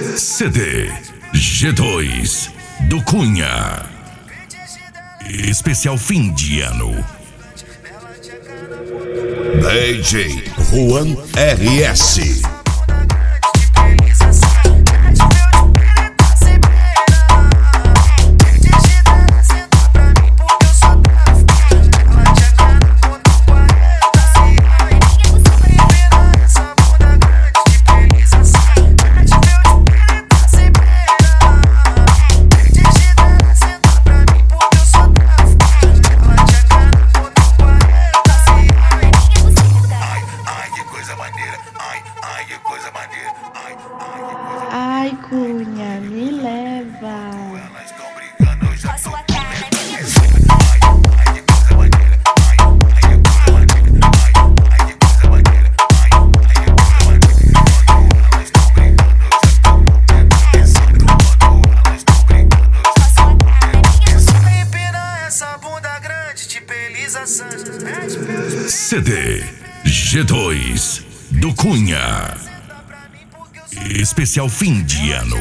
CD G2 do Cunha. Especial fim de ano. DJ Juan RS. Ai, Cunha, me leva. CD G2 do Cunha. Especial fim de ano.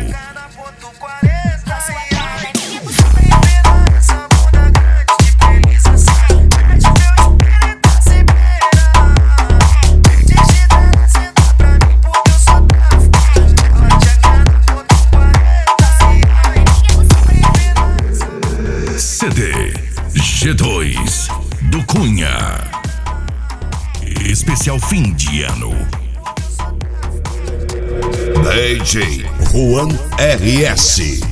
CD G2 do Cunha. Especial fim de ano. DJ Juan RS.